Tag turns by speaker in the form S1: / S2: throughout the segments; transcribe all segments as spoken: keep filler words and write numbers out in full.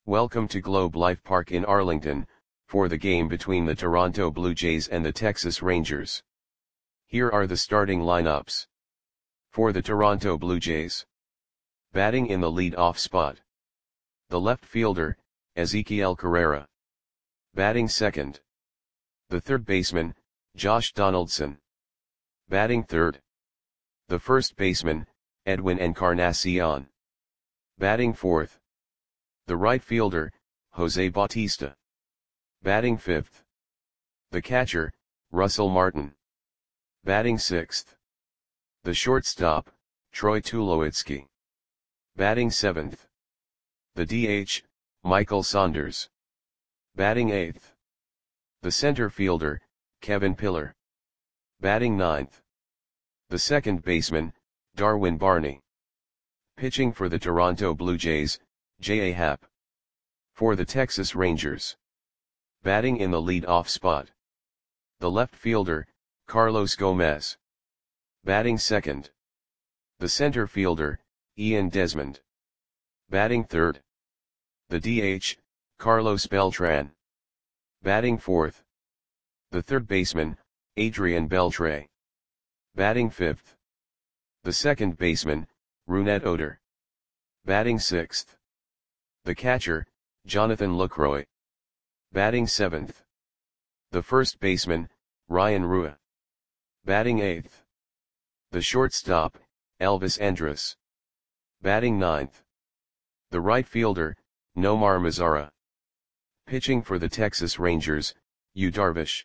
S1: Welcome to Globe Life Park in Arlington, for the game between the Toronto Blue Jays and the Texas Rangers. Here are the starting lineups. For the Toronto Blue Jays. Batting in the lead-off spot. The left fielder, Ezequiel Carrera. Batting second. The third baseman, Josh Donaldson. Batting third. The first baseman, Edwin Encarnacion. Batting fourth. The right fielder, Jose Bautista. Batting fifth. The catcher, Russell Martin. Batting sixth. The shortstop, Troy Tulowitzki. Batting seventh. The D H, Michael Saunders. Batting eighth. The center fielder, Kevin Pillar. Batting ninth. The second baseman, Darwin Barney. Pitching for the Toronto Blue Jays, J A. Happ. For the Texas Rangers. Batting in the lead-off spot. The left fielder, Carlos Gomez. Batting second. The center fielder, Ian Desmond. Batting third. The D H, Carlos Beltran. Batting fourth. The third baseman, Adrian Beltre. Batting fifth. The second baseman, Rougned Odor. Batting sixth. The catcher, Jonathan Lucroy. Batting seventh. The first baseman, Ryan Rua. Batting eighth. The shortstop, Elvis Andrus. Batting ninth. The right fielder, Nomar Mazara. Pitching for the Texas Rangers, Yu Darvish.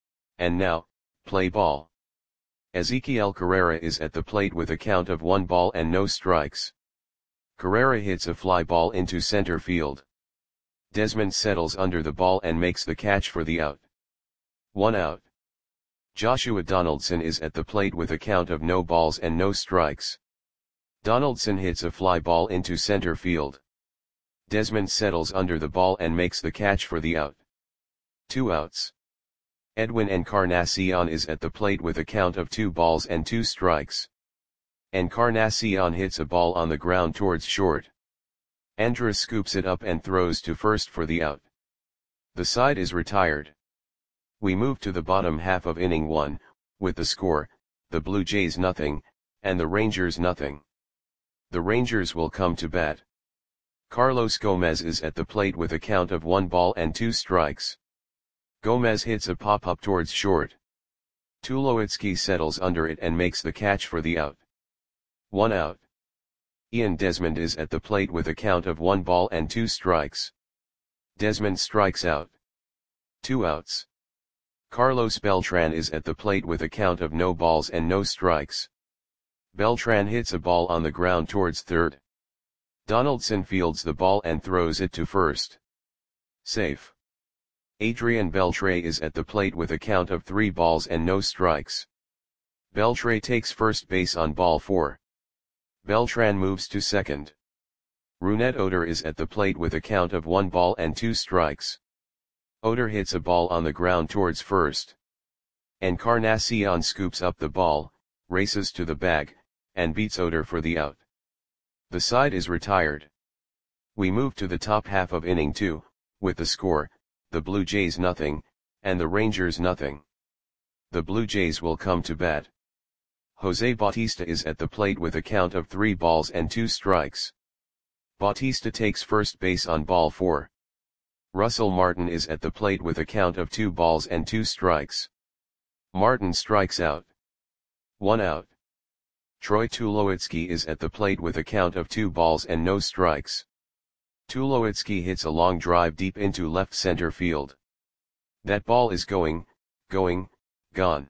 S1: And now, play ball. Ezequiel Carrera is at the plate with a count of one ball and no strikes. Carrera hits a fly ball into center field. Desmond settles under the ball and makes the catch for the out. One out. Joshua Donaldson is at the plate with a count of no balls and no strikes. Donaldson hits a fly ball into center field. Desmond settles under the ball and makes the catch for the out. Two outs. Edwin Encarnacion is at the plate with a count of two balls and two strikes. Encarnacion hits a ball on the ground towards short. Andrus scoops it up and throws to first for the out. The side is retired. We move to the bottom half of inning one, with the score, the Blue Jays nothing, and the Rangers nothing. The Rangers will come to bat. Carlos Gomez is at the plate with a count of one ball and two strikes. Gomez hits a pop-up towards short. Tulowitzki settles under it and makes the catch for the out. One out. Ian Desmond is at the plate with a count of one ball and two strikes. Desmond strikes out. Two outs. Carlos Beltran is at the plate with a count of no balls and no strikes. Beltran hits a ball on the ground towards third. Donaldson fields the ball and throws it to first. Safe. Adrian Beltre is at the plate with a count of three balls and no strikes. Beltre takes first base on ball four. Beltran moves to second. Rougned Odor is at the plate with a count of one ball and two strikes. Odor hits a ball on the ground towards first. Encarnacion scoops up the ball, races to the bag, and beats Odor for the out. The side is retired. We move to the top half of inning two, with the score, the Blue Jays nothing, and the Rangers nothing. The Blue Jays will come to bat. Jose Bautista is at the plate with a count of three balls and two strikes. Bautista takes first base on ball four. Russell Martin is at the plate with a count of two balls and two strikes. Martin strikes out. One out. Troy Tulowitzki is at the plate with a count of two balls and no strikes. Tulowitzki hits a long drive deep into left center field. That ball is going, going, gone.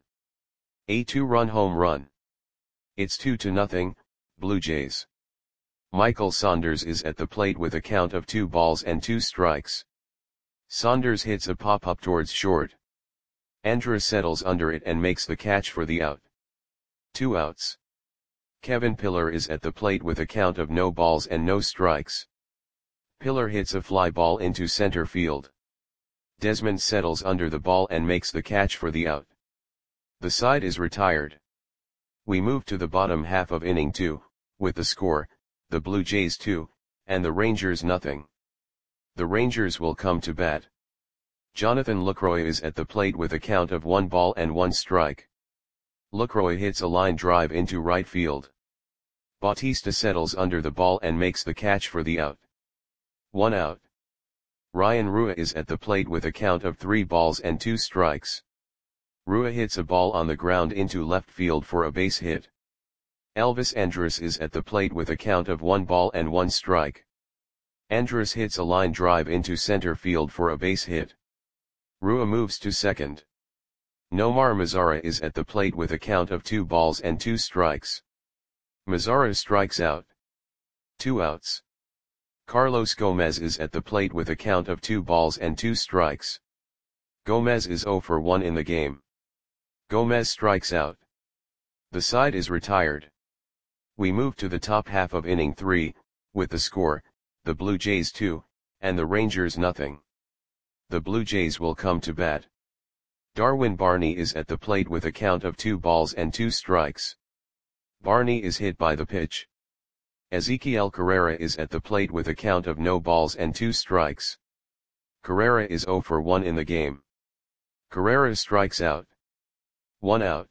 S1: A two-run home run. It's two to nothing, Blue Jays. Michael Saunders is at the plate with a count of two balls and two strikes. Saunders hits a pop-up towards short. Andrus settles under it and makes the catch for the out. Two outs. Kevin Pillar is at the plate with a count of no balls and no strikes. Pillar hits a fly ball into center field. Desmond settles under the ball and makes the catch for the out. The side is retired. We move to the bottom half of inning two, with the score, the Blue Jays two, and the Rangers nothing. The Rangers will come to bat. Jonathan Lucroy is at the plate with a count of one ball and one strike. Lucroy hits a line drive into right field. Bautista settles under the ball and makes the catch for the out. One out. Ryan Rua is at the plate with a count of three balls and two strikes. Rua hits a ball on the ground into left field for a base hit. Elvis Andrus is at the plate with a count of one ball and one strike. Andrus hits a line drive into center field for a base hit. Rua moves to second. Nomar Mazara is at the plate with a count of two balls and two strikes. Mazara strikes out. Two outs. Carlos Gomez is at the plate with a count of two balls and two strikes. Gomez is zero for one in the game. Gomez strikes out. The side is retired. We move to the top half of inning three, with the score, the Blue Jays two, and the Rangers nothing. The Blue Jays will come to bat. Darwin Barney is at the plate with a count of two balls and two strikes. Barney is hit by the pitch. Ezequiel Carrera is at the plate with a count of no balls and two strikes. Carrera is zero for one in the game. Carrera strikes out. One out.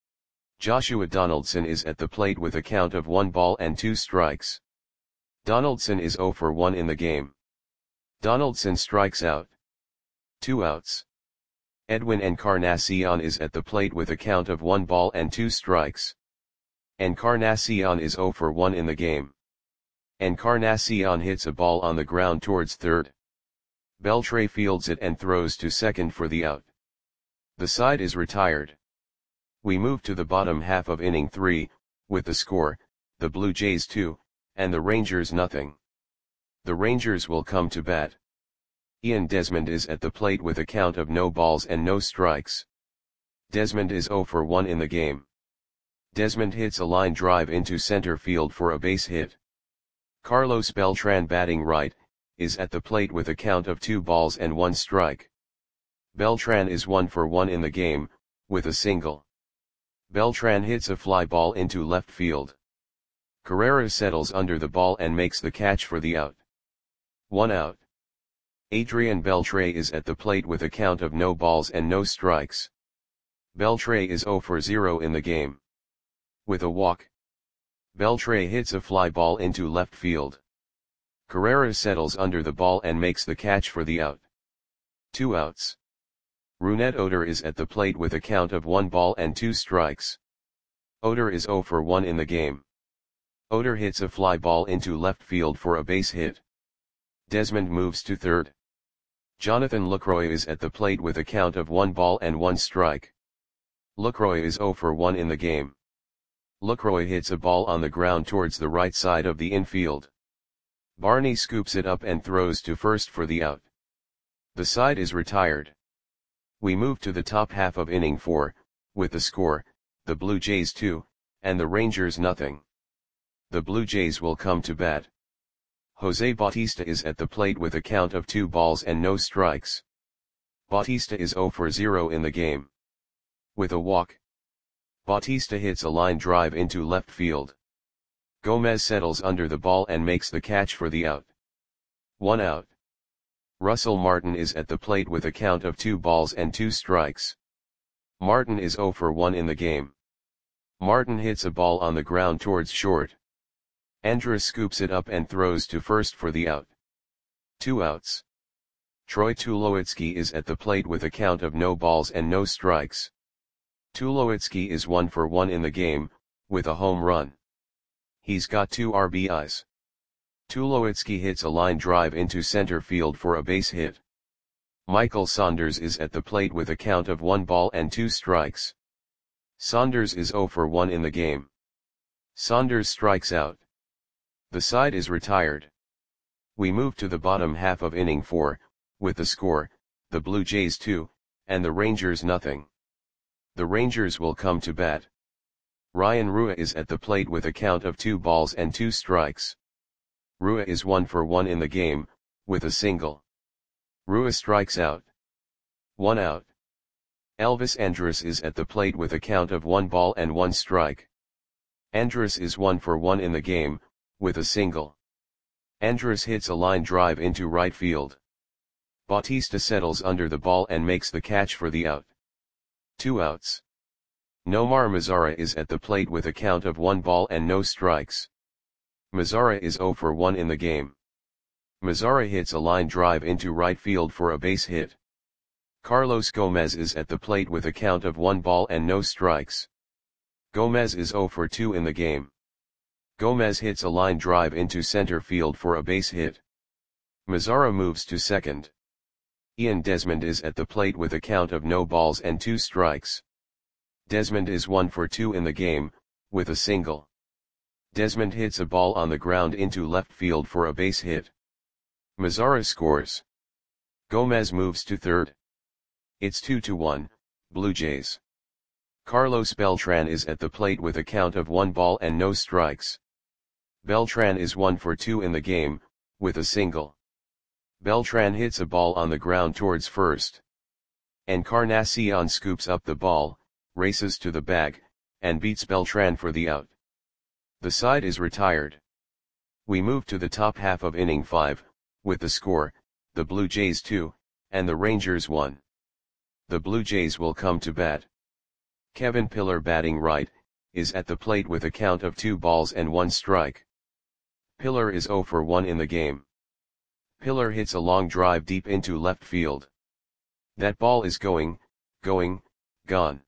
S1: Joshua Donaldson is at the plate with a count of one ball and two strikes. Donaldson is zero for one in the game. Donaldson strikes out. Two outs. Edwin Encarnacion is at the plate with a count of one ball and two strikes. Encarnacion is zero for one in the game. Encarnacion hits a ball on the ground towards third. Beltre fields it and throws to second for the out. The side is retired. We move to the bottom half of inning three, with the score, the Blue Jays two, and the Rangers nothing. The Rangers will come to bat. Ian Desmond is at the plate with a count of no balls and no strikes. Desmond is zero for one in the game. Desmond hits a line drive into center field for a base hit. Carlos Beltran, batting right, is at the plate with a count of two balls and one strike. Beltran is one for one in the game, with a single. Beltran hits a fly ball into left field. Carrera settles under the ball and makes the catch for the out. One out. Adrian Beltre is at the plate with a count of no balls and no strikes. Beltre is zero for zero in the game. With a walk, Beltre hits a fly ball into left field. Carrera settles under the ball and makes the catch for the out. Two outs. Rougned Odor is at the plate with a count of one ball and two strikes. Odor is zero for one in the game. Odor hits a fly ball into left field for a base hit. Desmond moves to third. Jonathan Lucroy is at the plate with a count of one ball and one strike. Lucroy is zero for one in the game. Lucroy hits a ball on the ground towards the right side of the infield. Barney scoops it up and throws to first for the out. The side is retired. We move to the top half of inning four, with the score, the Blue Jays two, and the Rangers nothing. The Blue Jays will come to bat. Jose Bautista is at the plate with a count of two balls and no strikes. Bautista is zero for zero in the game. With a walk, Bautista hits a line drive into left field. Gomez settles under the ball and makes the catch for the out. One out. Russell Martin is at the plate with a count of two balls and two strikes. Martin is zero for one in the game. Martin hits a ball on the ground towards short. Andrus scoops it up and throws to first for the out. Two outs. Troy Tulowitzki is at the plate with a count of no balls and no strikes. Tulowitzki is one for one in the game, with a home run. He's got two R B Is. Tulowitzki hits a line drive into center field for a base hit. Michael Saunders is at the plate with a count of one ball and two strikes. Saunders is zero for one in the game. Saunders strikes out. The side is retired. We move to the bottom half of inning four, with the score, the Blue Jays two, and the Rangers nothing. The Rangers will come to bat. Ryan Rua is at the plate with a count of two balls and two strikes. Rua is one for one in the game, with a single. Rua strikes out. One out. Elvis Andrus is at the plate with a count of one ball and one strike. Andrus is one for one in the game, with a single. Andrus hits a line drive into right field. Bautista settles under the ball and makes the catch for the out. Two outs. Nomar Mazara is at the plate with a count of one ball and no strikes. Mazara is zero for one in the game. Mazara hits a line drive into right field for a base hit. Carlos Gomez is at the plate with a count of one ball and no strikes. Gomez is zero for two in the game. Gomez hits a line drive into center field for a base hit. Mazara moves to second. Ian Desmond is at the plate with a count of no balls and two strikes. Desmond is one for two in the game, with a single. Desmond hits a ball on the ground into left field for a base hit. Mazara scores. Gomez moves to third. It's two to one, Blue Jays. Carlos Beltran is at the plate with a count of one ball and no strikes. Beltran is one for two in the game, with a single. Beltran hits a ball on the ground towards first. Encarnacion scoops up the ball, races to the bag, and beats Beltran for the out. The side is retired. We move to the top half of inning five, with the score, the Blue Jays two, and the Rangers one. The Blue Jays will come to bat. Kevin Pillar, batting right, is at the plate with a count of two balls and one strike. Pillar is zero for one in the game. Pillar hits a long drive deep into left field. That ball is going, going, gone.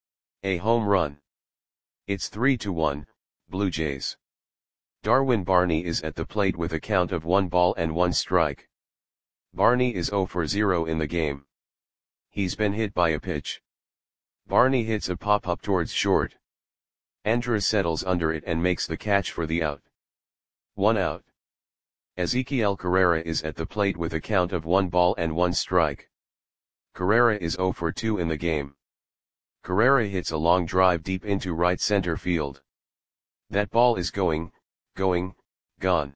S1: A home run. It's three to one, Blue Jays. Darwin Barney is at the plate with a count of one ball and one strike. Barney is zero for zero in the game. He's been hit by a pitch. Barney hits a pop-up towards short. Andrus settles under it and makes the catch for the out. One out. Ezequiel Carrera is at the plate with a count of one ball and one strike. Carrera is zero for two in the game. Carrera hits a long drive deep into right center field. That ball is going, going, gone.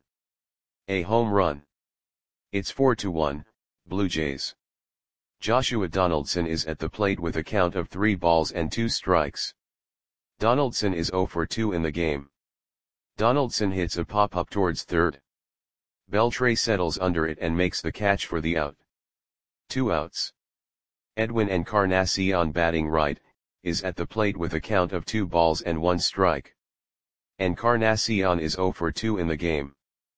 S1: A home run. It's four to one, Blue Jays. Joshua Donaldson is at the plate with a count of three balls and two strikes. Donaldson is zero for two in the game. Donaldson hits a pop-up towards third. Beltre settles under it and makes the catch for the out. Two outs. Edwin Encarnacion, batting right, is at the plate with a count of two balls and one strike. Encarnacion is zero for two in the game.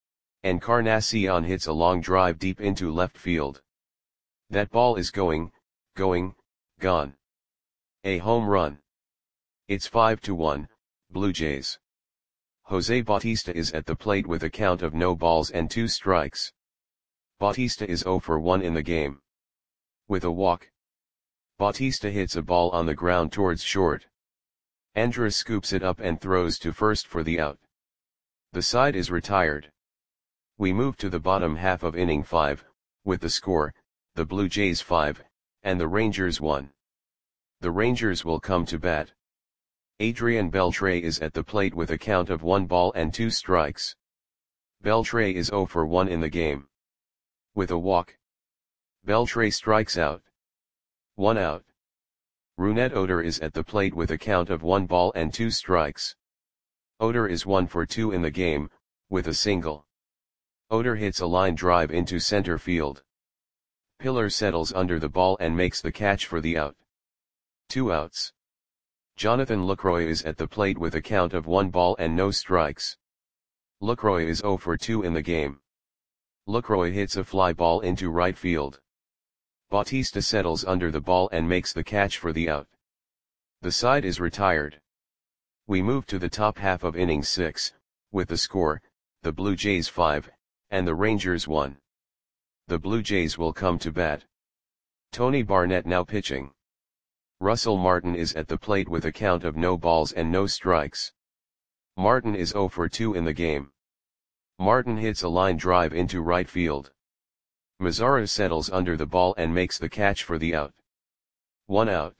S1: Encarnacion hits a long drive deep into left field. That ball is going, going, gone. A home run. It's five to one, Blue Jays. Jose Bautista is at the plate with a count of no balls and two strikes. Bautista is zero for one in the game. With a walk. Bautista hits a ball on the ground towards short. Andrus scoops it up and throws to first for the out. The side is retired. We move to the bottom half of inning five, with the score, the Blue Jays five, and the Rangers one. The Rangers will come to bat. Adrian Beltre is at the plate with a count of one ball and two strikes. Beltre is zero for one in the game. With a walk. Beltre strikes out. One out. Rougned Odor is at the plate with a count of one ball and two strikes. Odor is one for two in the game, with a single. Odor hits a line drive into center field. Pillar settles under the ball and makes the catch for the out. Two outs. Jonathan Lucroy is at the plate with a count of one ball and no strikes. Lucroy is zero for two in the game. Lucroy hits a fly ball into right field. Bautista settles under the ball and makes the catch for the out. The side is retired. We move to the top half of inning six, with the score, the Blue Jays five, and the Rangers one. The Blue Jays will come to bat. Tony Barnett now pitching. Russell Martin is at the plate with a count of no balls and no strikes. Martin is zero for two in the game. Martin hits a line drive into right field. Mazara settles under the ball and makes the catch for the out. One out.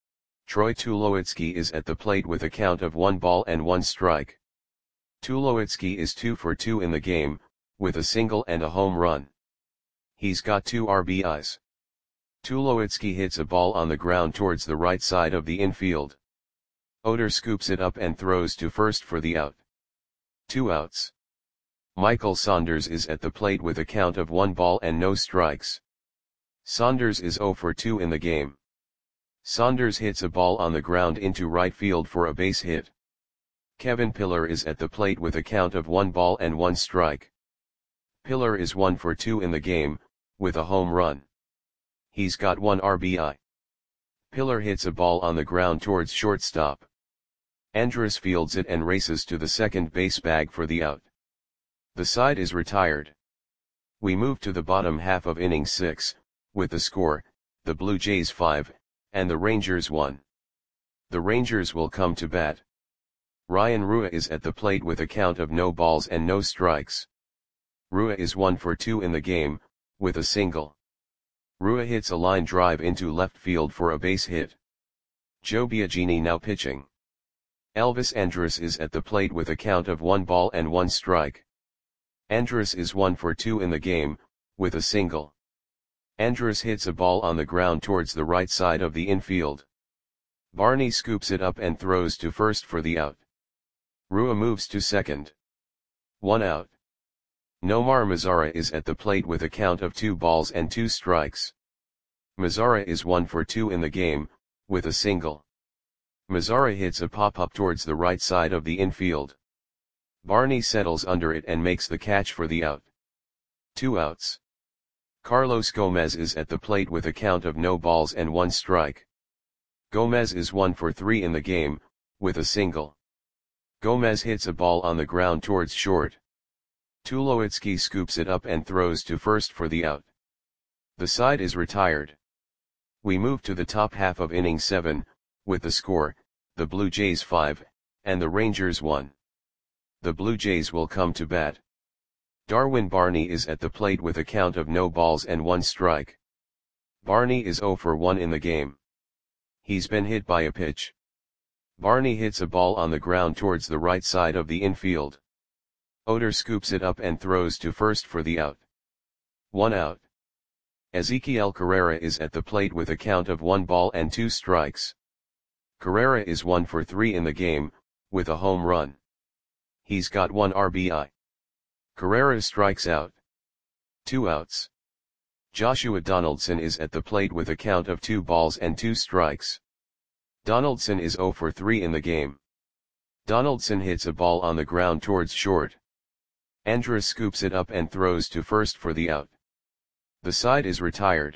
S1: Troy Tulowitzki is at the plate with a count of one ball and one strike. Tulowitzki is two for two in the game, with a single and a home run. He's got two R B Is. Tulowitzki hits a ball on the ground towards the right side of the infield. Odor scoops it up and throws to first for the out. Two outs. Michael Saunders is at the plate with a count of one ball and no strikes. Saunders is zero for two in the game. Saunders hits a ball on the ground into right field for a base hit. Kevin Pillar is at the plate with a count of one ball and one strike. Pillar is one for two in the game, with a home run. He's got one R B I. Pillar hits a ball on the ground towards shortstop. Andrus fields it and races to the second base bag for the out. The side is retired. We move to the bottom half of inning six, with the score, the Blue Jays five, and the Rangers one. The Rangers will come to bat. Ryan Rua is at the plate with a count of no balls and no strikes. Rua is one for two in the game, with a single. Rua hits a line drive into left field for a base hit. Joe Biagini now pitching. Elvis Andrus is at the plate with a count of one ball and one strike. Andrus is one for two in the game, with a single. Andrus hits a ball on the ground towards the right side of the infield. Barney scoops it up and throws to first for the out. Rua moves to second. One out. Nomar Mazara is at the plate with a count of two balls and two strikes. Mazara is one for two in the game, with a single. Mazara hits a pop-up towards the right side of the infield. Barney settles under it and makes the catch for the out. Two outs. Carlos Gomez is at the plate with a count of no balls and one strike. Gomez is one for three in the game, with a single. Gomez hits a ball on the ground towards short. Tulowitzki scoops it up and throws to first for the out. The side is retired. We move to the top half of inning seven, with the score, the Blue Jays five, and the Rangers one. The Blue Jays will come to bat. Darwin Barney is at the plate with a count of no balls and one strike. Barney is zero for one in the game. He's been hit by a pitch. Barney hits a ball on the ground towards the right side of the infield. Oder scoops it up and throws to first for the out. One out. Ezequiel Carrera is at the plate with a count of one ball and two strikes. Carrera is one for three in the game, with a home run. He's got one R B I. Carrera strikes out. Two outs. Joshua Donaldson is at the plate with a count of two balls and two strikes. Donaldson is zero for three in the game. Donaldson hits a ball on the ground towards short. Andrus scoops it up and throws to first for the out. The side is retired.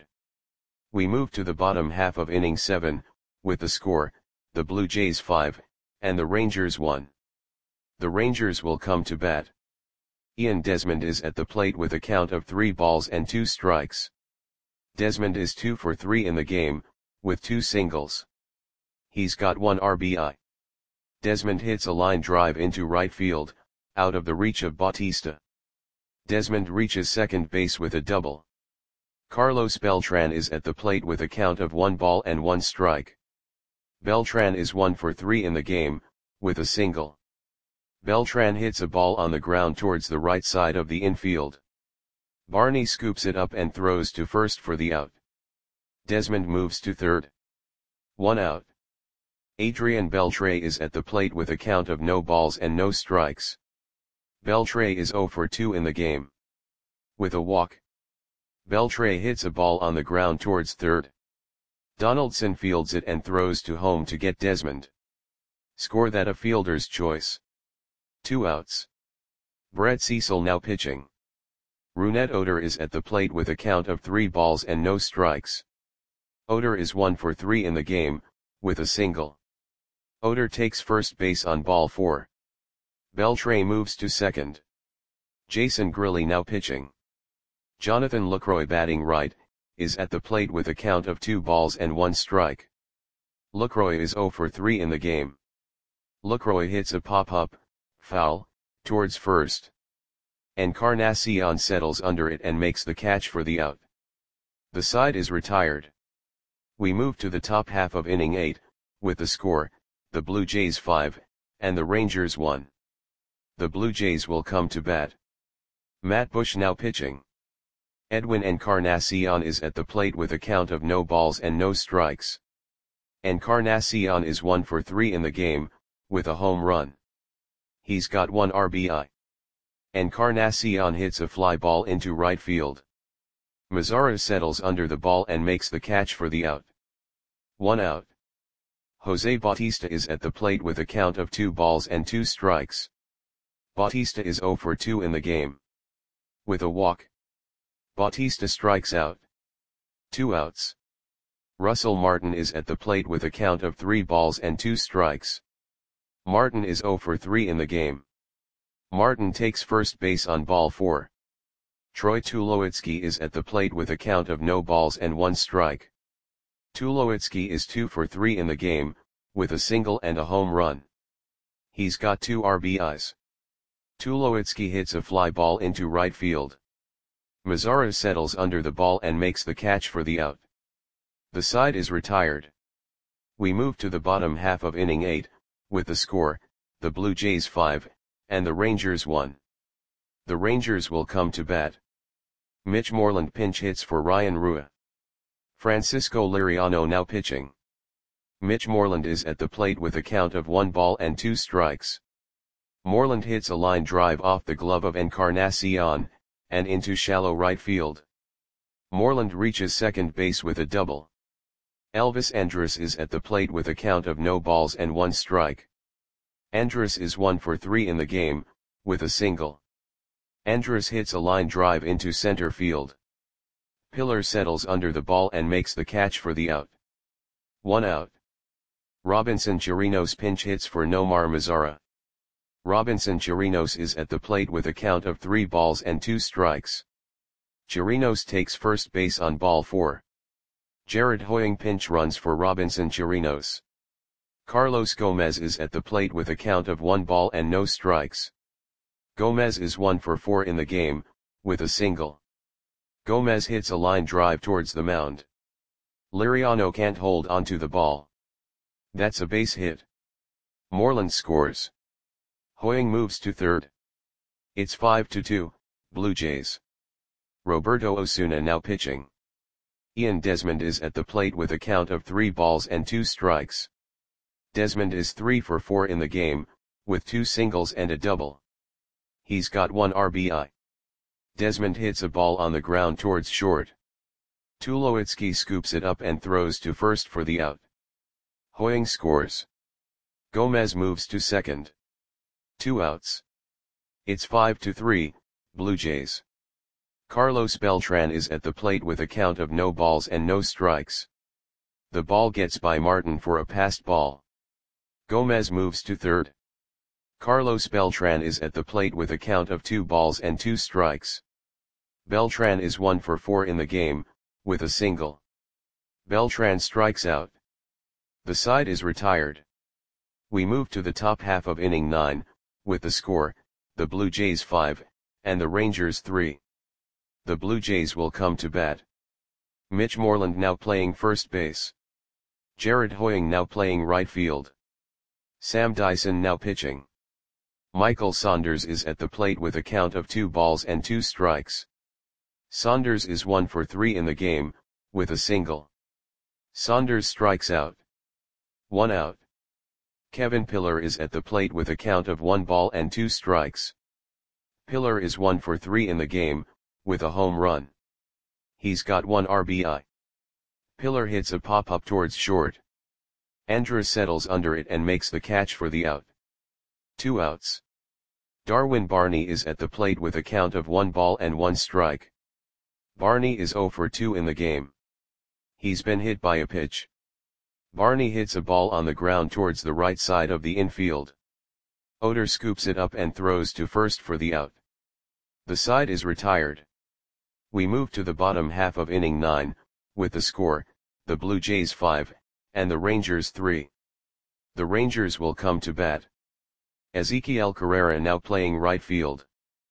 S1: We move to the bottom half of inning seven, with the score, the Blue Jays five, and the Rangers one. The Rangers will come to bat. Ian Desmond is at the plate with a count of three balls and two strikes. Desmond is two for three in the game, with two singles. He's got one R B I. Desmond hits a line drive into right field, out of the reach of Bautista. Desmond reaches second base with a double. Carlos Beltran is at the plate with a count of one ball and one strike. Beltran is one for three in the game, with a single. Beltran hits a ball on the ground towards the right side of the infield. Barney scoops it up and throws to first for the out. Desmond moves to third. One out. Adrian Beltre is at the plate with a count of no balls and no strikes. Beltre is zero for two in the game. With a walk. Beltre hits a ball on the ground towards third. Donaldson fields it and throws to home to get Desmond. Score that a fielder's choice. Two outs. Brett Cecil now pitching. Rougned Odor is at the plate with a count of three balls and no strikes. Odor is one for three in the game, with a single. Odor takes first base on ball four. Beltre moves to second. Jason Grilli now pitching. Jonathan Lucroy batting right, is at the plate with a count of two balls and one strike. Lucroy is zero for three in the game. Lucroy hits a pop-up, foul, towards first. Encarnacion settles under it and makes the catch for the out. The side is retired. We move to the top half of inning eight, with the score, the Blue Jays five, and the Rangers one. The Blue Jays will come to bat. Matt Bush now pitching. Edwin Encarnacion is at the plate with a count of no balls and no strikes. Encarnacion is one for three in the game, with a home run. He's got one R B I. Encarnacion hits a fly ball into right field. Mazara settles under the ball and makes the catch for the out. One out. Jose Bautista is at the plate with a count of two balls and two strikes. Bautista is zero for two in the game. With a walk, Bautista strikes out. Two outs. Russell Martin is at the plate with a count of three balls and two strikes. Martin is zero for three in the game. Martin takes first base on ball four. Troy Tulowitzki is at the plate with a count of no balls and one strike. Tulowitzki is two for three in the game, with a single and a home run. He's got two R B Is. Tulowitzki hits a fly ball into right field. Mazara settles under the ball and makes the catch for the out. The side is retired. We move to the bottom half of inning eight, with the score, the Blue Jays five, and the Rangers one. The Rangers will come to bat. Mitch Moreland pinch hits for Ryan Rua. Francisco Liriano now pitching. Mitch Moreland is at the plate with a count of one ball and two strikes. Moreland hits a line drive off the glove of Encarnacion, and into shallow right field. Moreland reaches second base with a double. Elvis Andrus is at the plate with a count of no balls and one strike. Andrus is one for three in the game, with a single. Andrus hits a line drive into center field. Pillar settles under the ball and makes the catch for the out. One out. Robinson Chirinos pinch hits for Nomar Mazara. Robinson Chirinos is at the plate with a count of three balls and two strikes. Chirinos takes first base on ball four. Jared Hoying pinch runs for Robinson Chirinos. Carlos Gomez is at the plate with a count of one ball and no strikes. Gomez is one for four in the game, with a single. Gomez hits a line drive towards the mound. Liriano can't hold onto the ball. That's a base hit. Moreland scores. Hoying moves to third. It's five to two, Blue Jays. Roberto Osuna now pitching. Ian Desmond is at the plate with a count of three balls and two strikes. Desmond is three for four in the game, with two singles and a double. He's got one R B I. Desmond hits a ball on the ground towards short. Tulowitzki scoops it up and throws to first for the out. Hoying scores. Gomez moves to second. Two outs. It's five to three, Blue Jays. Carlos Beltran is at the plate with a count of no balls and no strikes. The ball gets by Martin for a passed ball. Gomez moves to third. Carlos Beltran is at the plate with a count of two balls and two strikes. Beltran is one for four in the game, with a single. Beltran strikes out. The side is retired. We move to the top half of inning nine, with the score, the Blue Jays five, and the Rangers three. The Blue Jays will come to bat. Mitch Moreland now playing first base. Jared Hoying now playing right field. Sam Dyson now pitching. Michael Saunders is at the plate with a count of two balls and two strikes. Saunders is one for three in the game, with a single. Saunders strikes out. One out. Kevin Pillar is at the plate with a count of one ball and two strikes. Pillar is one for three in the game, with a home run. He's got one R B I. Pillar hits a pop-up towards short. Andrus settles under it and makes the catch for the out. Two outs. Darwin Barney is at the plate with a count of one ball and one strike. Barney is zero for two in the game. He's been hit by a pitch. Barney hits a ball on the ground towards the right side of the infield. Oder scoops it up and throws to first for the out. The side is retired. We move to the bottom half of inning nine, with the score, the Blue Jays five, and the Rangers three. The Rangers will come to bat. Ezequiel Carrera now playing right field.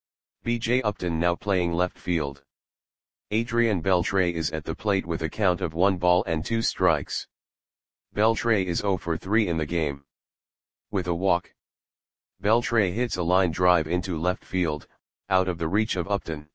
S1: B J Upton now playing left field. Adrian Beltre is at the plate with a count of one ball and two strikes. Beltre is zero for three in the game. With a walk. Beltre hits a line drive into left field, out of the reach of Upton.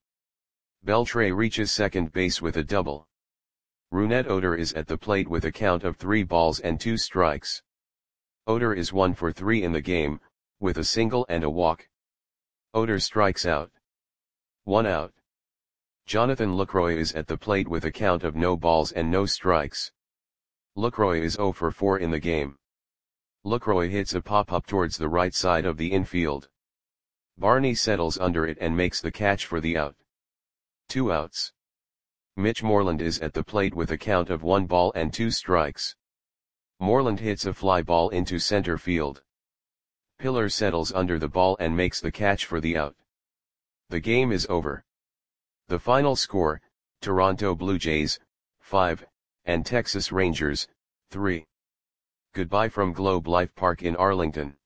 S1: Beltre reaches second base with a double. Rougned Odor is at the plate with a count of three balls and two strikes. Odor is one for three in the game, with a single and a walk. Odor strikes out. One out. Jonathan Lucroy is at the plate with a count of no balls and no strikes. Lucroy is zero for four in the game. Lucroy hits a pop-up towards the right side of the infield. Barney settles under it and makes the catch for the out. Two outs. Mitch Moreland is at the plate with a count of one ball and two strikes. Moreland hits a fly ball into center field. Pillar settles under the ball and makes the catch for the out. The game is over. The final score, Toronto Blue Jays, five, and Texas Rangers, three. Goodbye from Globe Life Park in Arlington.